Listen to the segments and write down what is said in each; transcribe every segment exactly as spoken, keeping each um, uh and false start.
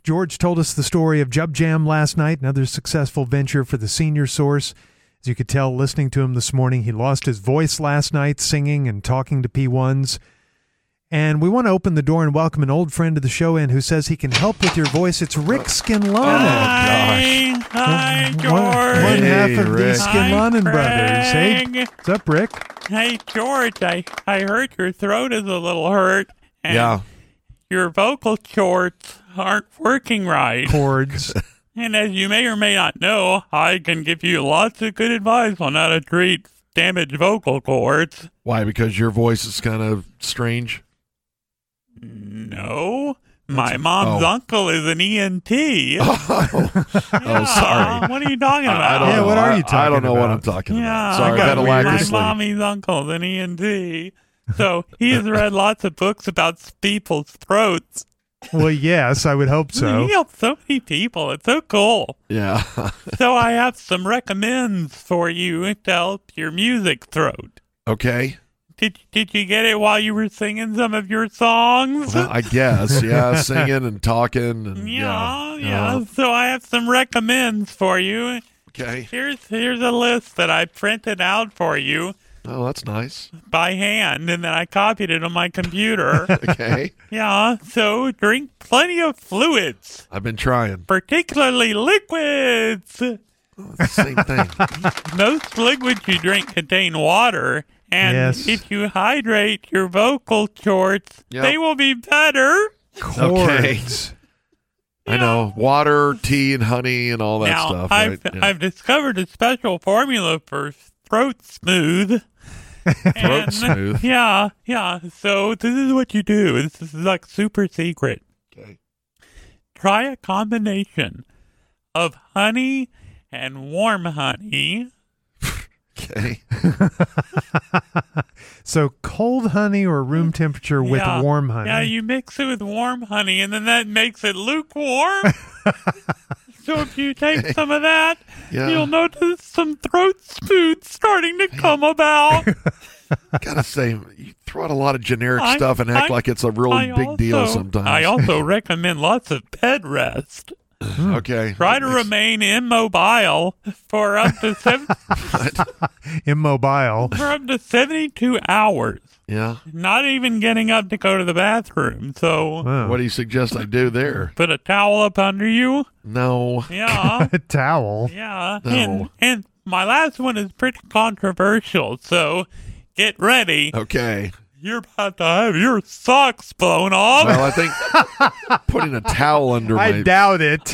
George told us the story of Jub Jam last night, another successful venture for the Senior Source. As you could tell listening to him this morning, he lost his voice last night singing and talking to P ones. And we want to open the door and welcome an old friend of the show in who says he can help with your voice. It's Rick Skinlonen. Hi, gosh. hi, George. One, one Hey, half of Rick. the Skinlonen Hi, brothers. Hey, Craig. what's up, Rick? Hey, George, I, I heard your throat is a little hurt. And Yeah. your vocal cords aren't working right. Chords. And as you may or may not know, I can give you lots of good advice on how to treat damaged vocal cords. Why? Because your voice is kind of strange? No. My mom's oh. uncle is an E N T. Oh, Yeah, sorry. What are you talking I, I about? don't Yeah, know. what are you I- I talking don't know what about? I'm talking Yeah, about. Sorry, I I've had a got lack my of sleep. mommy's uncle's an E N T. So he has read lots of books about people's throats. Well, yes, I would hope so. He helps so many people. It's so cool. Yeah. So I have some recommends for you to help your music throat. Okay. Did Did you get it while you were singing some of your songs? Well, I guess. Yeah. Singing and talking. And, yeah, yeah. yeah. Uh, So I have some recommends for you. okay. Here's Here's a list that I printed out for you Oh, that's nice. by hand, and then I copied it on my computer. Okay. Yeah. So drink plenty of fluids, I've been trying. particularly liquids. Oh, it's the same thing. Most liquids you drink contain water, and Yes. if you hydrate your vocal cords, Yep. they will be better. Chords. I know. Water, tea, and honey, and all that now, stuff. I've right? Yeah. I've discovered a special formula for throat smooth. Throat And, smooth. Yeah, yeah. So this is what you do. This is like super secret. Okay. Try a combination of honey and warm honey. Okay. So cold honey or room temperature with Yeah. warm honey. Yeah, you mix it with warm honey, and then that makes it lukewarm. So if you take some of that, Yeah. you'll notice some throat smooth starting to come about. Gotta say, you throw out a lot of generic I- stuff and act I- like it's a really I big deal also- sometimes. I also recommend lots of bed rest. Okay. Try to remain immobile for up to seven, Immobile. for up to seventy-two hours. Yeah. Not even getting up to go to the bathroom. So Wow. What do you suggest I do there? put a towel up under you. No. Yeah. A towel. Yeah, No. and, and my last one is pretty controversial, so get ready. Okay. You're about to have your socks blown off. Well, I think putting a towel under I my doubt it.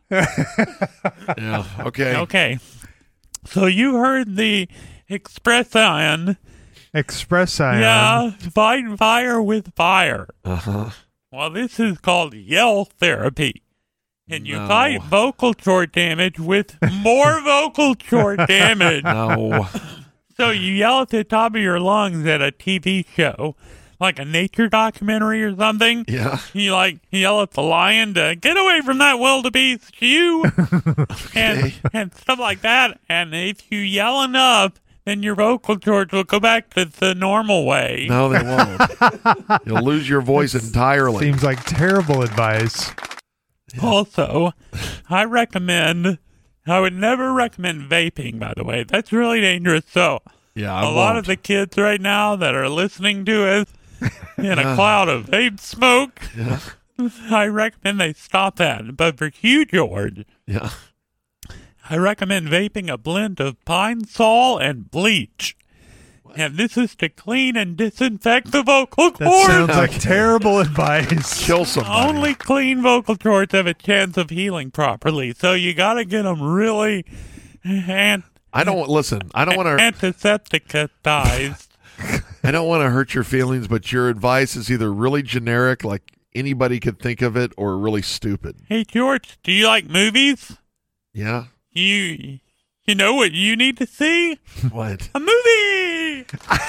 yeah. Okay. Okay, so you heard the Express Ion. Express ion. Yeah, fight fire with fire. Uh huh. Well, this is called yell therapy. And you No. fight vocal cord damage with more vocal cord damage. No. So you yell at the top of your lungs at a T V show, like a nature documentary or something. Yeah. You like yell at the lion to get away from that wildebeest, you, and and stuff like that. And if you yell enough, then your vocal cords will go back to the normal way. No, they won't. You'll lose your voice entirely. Seems like terrible advice. Also, I recommend. I would never recommend vaping, by the way. That's really dangerous. So, Yeah. I a lot of won't. the kids right now that are listening to us in a cloud of vape smoke, Yeah. I recommend they stop that. But for you, George, Yeah. I recommend vaping a blend of pine sol and bleach. And this is to clean and disinfect the vocal That cords. sounds like terrible advice. Kill somebody. Only clean vocal cords have a chance of healing properly. So you got to get them really and I don't listen. I don't want to. antisepticized. I don't want to hurt your feelings, but your advice is either really generic, like anybody could think of it, or really stupid. Hey, George, do you like movies? Yeah. You you know what you need to see? What? A movie!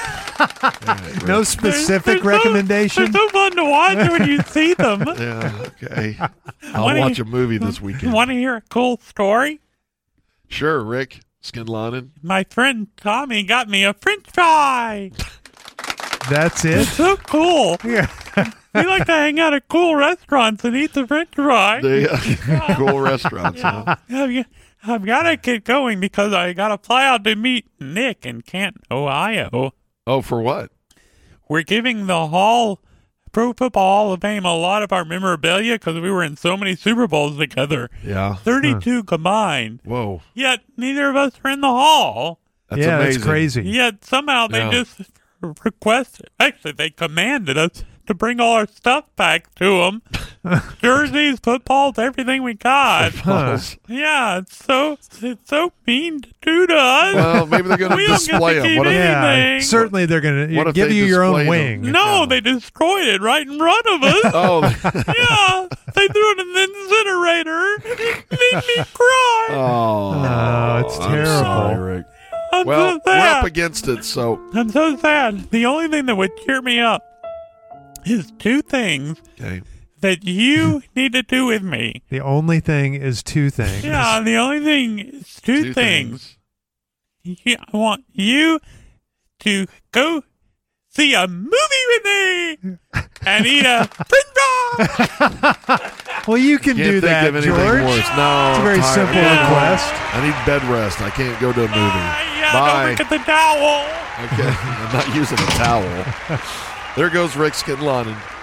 No specific They're so- recommendation. They're so fun to watch when you see them. Yeah. Okay. I'll Wanna- watch a movie this weekend. Want to hear a cool story? Sure, Rick Skinlonen. My friend Tommy got me a french fry. That's It's it. so cool. Yeah. We like to hang out at cool restaurants and eat the French fry. The cool restaurants. Huh? I've, I've got to get going because I got to fly out to meet Nick in Canton, Ohio. Oh, for what? We're giving the Hall, Pro Football Hall of Fame, a lot of our memorabilia because we were in so many Super Bowls together. Yeah. thirty-two combined. Whoa. Yet neither of us are in the hall. That's yeah, amazing. that's crazy. Yet somehow they Yeah. just requested, actually they commanded us to bring all our stuff back to them. Jerseys, footballs, everything we got. Balls. Yeah, it's so it's so mean to do to us. Well, maybe they're going to We don't get display to them. keep What if, Yeah, anything. certainly they're going What to if give they you your own display them? wing. no, Yeah. they destroyed it right in front of us. oh, Yeah, they threw it in the incinerator. It made me cry. oh, Oh, it's I'm terrible. sorry, Rick. I'm Well, so we're sad. up against it, so I'm so sad. The only thing that would cheer me up is two things okay. that you need to do with me. The only thing is two things. Yeah, the only thing is two, Two things. Yeah, I want you to go see a movie with me and eat a french fry. Well, you can Can't do think that, of anything George. worse. No, It's a I'm very tired. simple Yeah. request. I need bed rest. I can't go to a movie. Ah, yeah, Bye. don't forget the towel. Okay, I'm not using a towel. There goes Rick Scanlon.